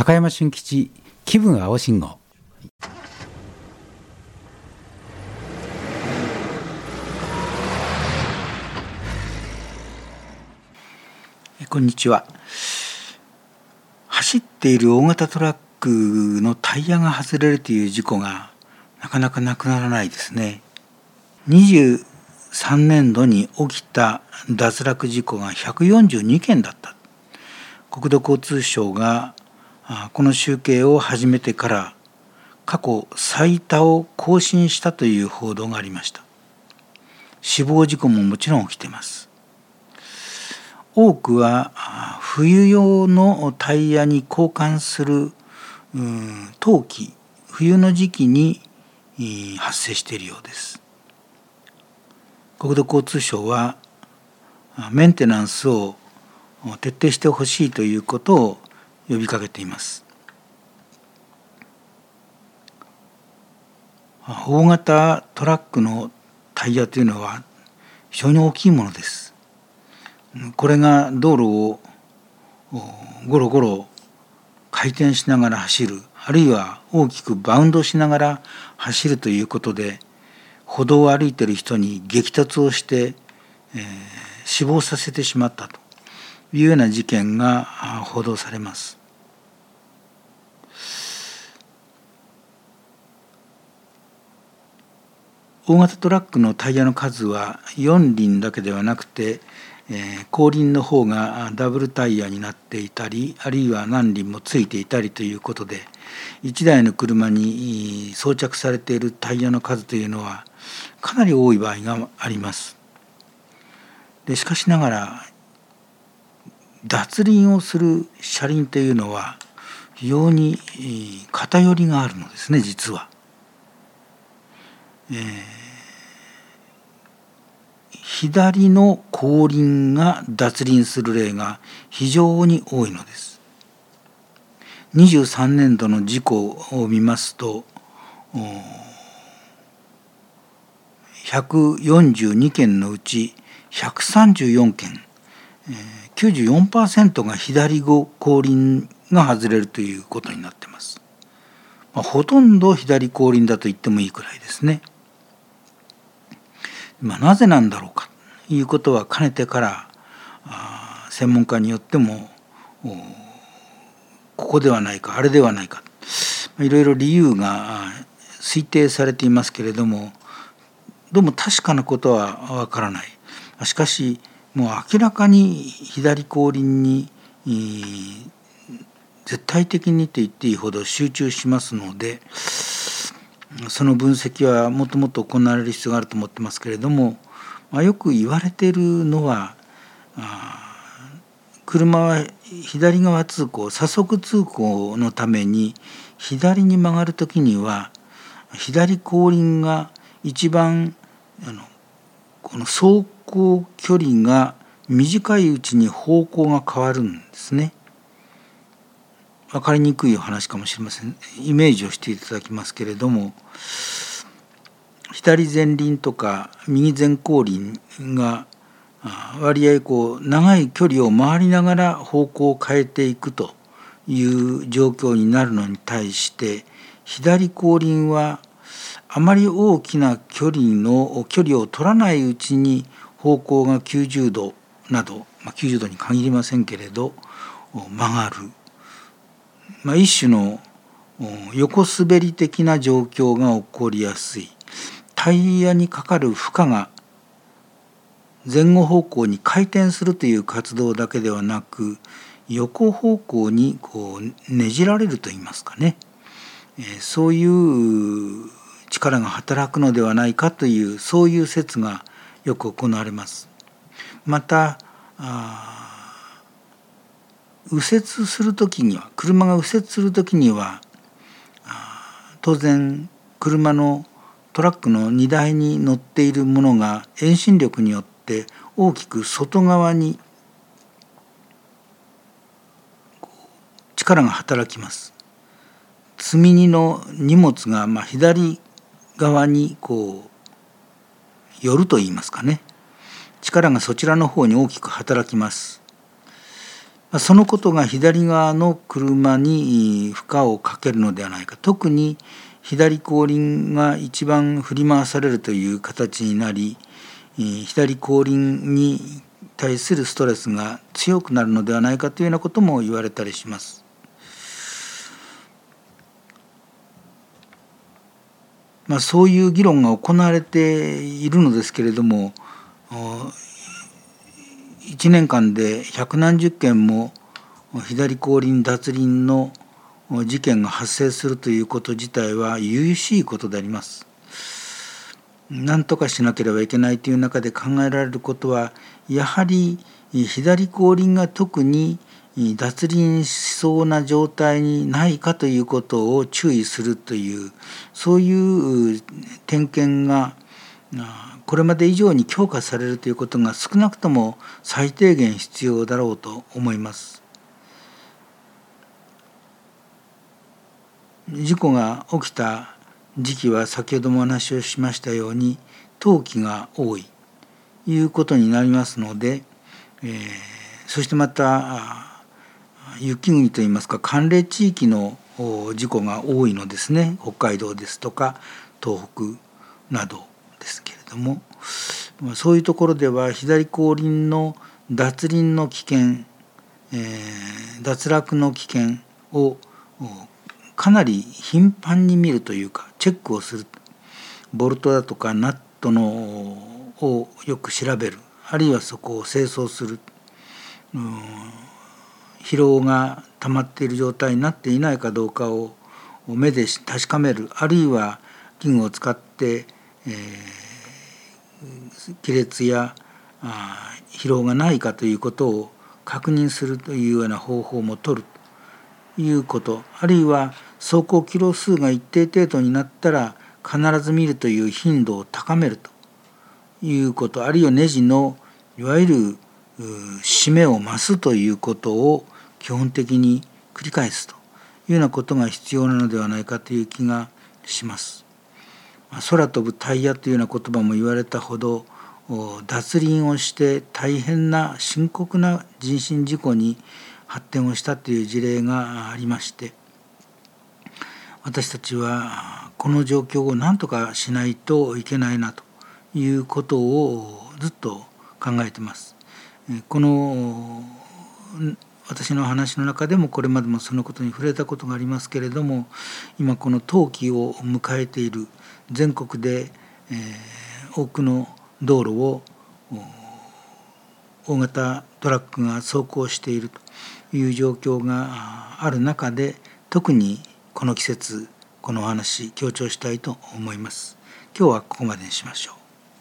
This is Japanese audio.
高山俊吉気分青信号。 こんにちは。走っている大型トラックのタイヤが外れるという事故がなかなかなくならないですね。23年度に起きた脱落事故が142件だった。国土交通省がこの集計を始めてから過去最多を更新したという報道がありました。死亡事故ももちろん起きています。多くは冬用のタイヤに交換する冬季、冬の時期に発生しているようです。国土交通省はメンテナンスを徹底してほしいということを呼びかけています。大型トラックのタイヤというのは非常に大きいものです。これが道路をゴロゴロ回転しながら走る、あるいは大きくバウンドしながら走るということで、歩道を歩いている人に激突をして、死亡させてしまったというような事件が報道されます。大型トラックのタイヤの数は4輪だけではなくて、後輪の方がダブルタイヤになっていたり、あるいは何輪もついていたりということで、1台の車に装着されているタイヤの数というのはかなり多い場合があります。でしかしながら脱輪をする車輪というのは非常に偏りがあるのですね、実は。左の後輪が脱輪する例が非常に多いのです。23年度の事故を見ますと142件のうち134件、94% が左後輪が外れるということになっています。ほとんど左後輪だと言ってもいいくらいですね。なぜなんだろうかということはかねてから専門家によってもここではないかあれではないかいろいろ理由が推定されていますけれども、どうも確かなことはわからない。しかしもう明らかに左後輪に絶対的にと言っていいほど集中しますので、その分析はもっともっと行われる必要があると思ってますけれども、よく言われているのは車は左側通行、左側通行のために左に曲がるときには左後輪が一番この走行距離が短いうちに方向が変わるんですね。分かりにくいお話かもしれません。イメージをしていただきますけれども、左前輪とか右前後輪が割合長い距離を回りながら方向を変えていくという状況になるのに対して、左後輪はあまり大きな距離を取らないうちに方向が90度など、90度に限りませんけれど曲がる、一種の横滑り的な状況が起こりやすい。タイヤにかかる負荷が前後方向に回転するという活動だけではなく、横方向にねじられるといいますかね、そういう力が働くのではないかという、そういう説がよく行われます。また右折するときには、車が右折するときには当然車のトラックの荷台に乗っているものが遠心力によって大きく外側に力が働きます。積み荷の荷物が左側に寄るといいますかね、力がそちらの方に大きく働きます。 そのことが左側の車に負荷をかけるのではないか。特に左後輪が一番振り回されるという形になり、左後輪に対するストレスが強くなるのではないかというようなことも言われたりします。そういう議論が行われているのですけれども、1年間で百何十件も左後輪脱輪の事件が発生するということ自体は由々しいことであります。何とかしなければいけないという中で考えられることは、やはり左後輪が特に脱輪しそうな状態にないかということを注意するという、そういう点検がこれまで以上に強化されるということが少なくとも最低限必要だろうと思います。事故が起きた時期は先ほどもお話をしましたように冬季が多いということになりますので、そしてまた雪国といいますか寒冷地域の事故が多いのですね。北海道ですとか東北などですけれども、そういうところでは左後輪の脱輪の危険、脱落の危険をかなり頻繁に見るというかチェックをする。ボルトだとかナットのをよく調べる、あるいはそこを清掃する、疲労が溜まっている状態になっていないかどうかを目で確かめる、あるいは器具を使って、亀裂や疲労がないかということを確認するというような方法も取るということ、あるいは走行キロ数が一定程度になったら必ず見るという頻度を高めるということ、あるいはネジのいわゆる締めを増すということを基本的に繰り返すというようなことが必要なのではないかという気がします。空飛ぶタイヤというような言葉も言われたほど、脱輪をして大変な深刻な人身事故に発展をしたという事例がありまして、私たちはこの状況を何とかしないといけないなということをずっと考えています。この私の話の中でもこれまでもそのことに触れたことがありますけれども、今この冬季を迎えている全国で、多くの道路を大型トラックが走行しているという状況がある中で、特にこの季節このお話強調したいと思います。今日はここまでにしましょう。